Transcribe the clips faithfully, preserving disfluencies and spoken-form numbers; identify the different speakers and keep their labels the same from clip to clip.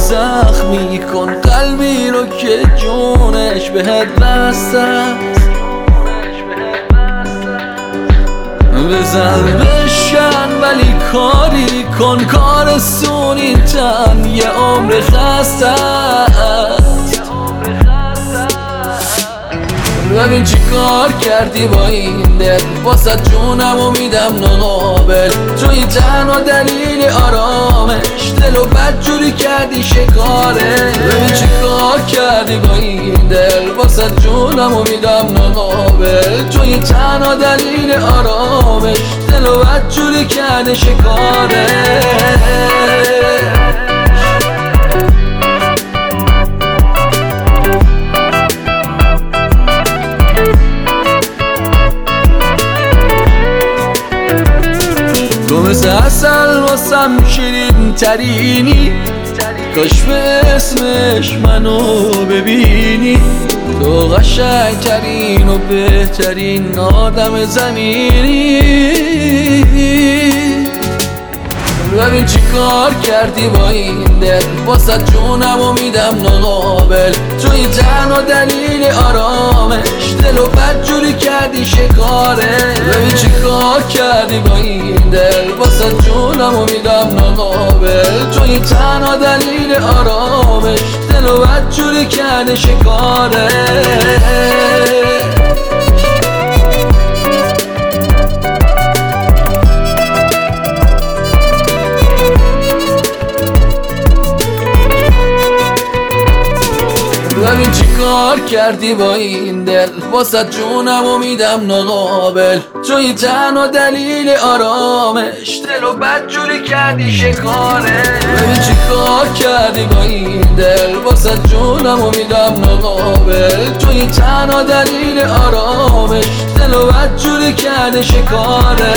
Speaker 1: زخمی کن قلبی رو که جونش بهت بسته است. بزن بشکن ولی کاری کن، کار سونی تن یه عمر خسته است. ببین چی کار کردی با این دل، واسه جونم و میدم نقابل. توی تنها دلیل آرامش، دلو بدجوری کردی شکاره. ببین چی کار کردی با این دل، واسه جونم و میدم نقابل. توی تنها دلیل آرامش، دلو بدجوری کردی شکاره. تو مثل اصل واسم شیرین ترینی، کاش به اسمش منو ببینی. تو قشنگ ترین و بهترین آدم زمینی. ببین چی کار کردی با این دل، واسه جونم و میدم نقابل. توی تنها دلیل آرامش، دلو بدجوری کردی شکاره. ببین چی کار کردی با این دل، واسه جونم و میدم نقابل. توی تنها دلیل آرامش، دلو بدجوری کردی شکاره. ببین چی کار کردی با این دل، واسه جونم و میدم نقابل. توی تنها دلیل آرامش، دلو بدجوری کردی شکاره. ببین چی کار کردی با این دل، واسه جونم و میدم نقابل. توی تنها دلیل آرامش، دلو بدجوری کردی شکاره.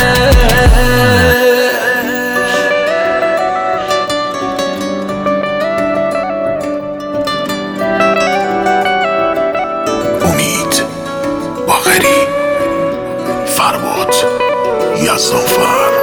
Speaker 2: فرباد یزدانفر.